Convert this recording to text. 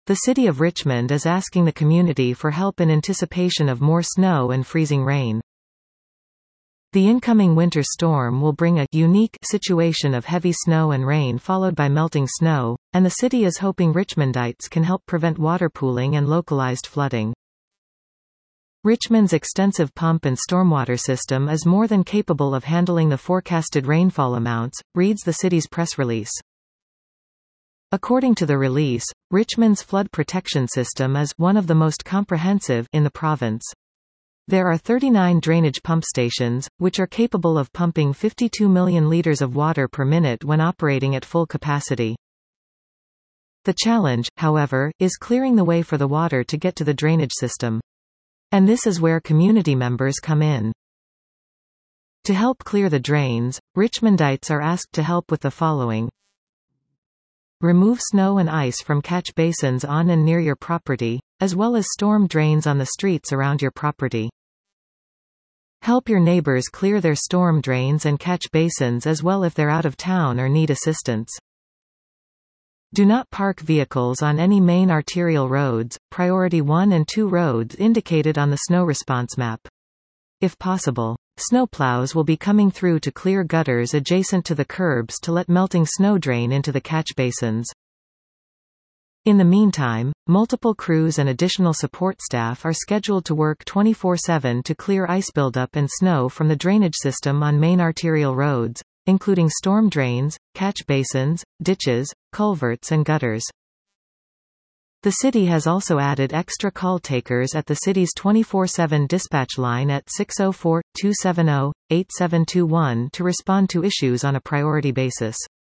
The city of Richmond is asking the community for help in anticipation of more snow and freezing rain. The incoming winter storm will bring a unique situation of heavy snow and rain followed by melting snow, and the city is hoping Richmondites can help prevent water pooling and localized flooding. Richmond's extensive pump and stormwater system is more than capable of handling the forecasted rainfall amounts, reads the city's press release. According to the release, Richmond's flood protection system is one of the most comprehensive in the province. There are 39 drainage pump stations, which are capable of pumping 52 million litres of water per minute when operating at full capacity. The challenge, however, is clearing the way for the water to get to the drainage system. And this is where community members come in. To help clear the drains, Richmondites are asked to help with the following. Remove snow and ice from catch basins on and near your property, as well as storm drains on the streets around your property. Help your neighbors clear their storm drains and catch basins as well if they're out of town or need assistance. Do not park vehicles on any main arterial roads, priority 1 and 2 roads indicated on the snow response map. If possible, snowplows will be coming through to clear gutters adjacent to the curbs to let melting snow drain into the catch basins. In the meantime, multiple crews and additional support staff are scheduled to work 24/7 to clear ice buildup and snow from the drainage system on main arterial roads, including storm drains, catch basins, ditches, culverts and gutters. The city has also added extra call takers at the city's 24/7 dispatch line at 604-270-8721 to respond to issues on a priority basis.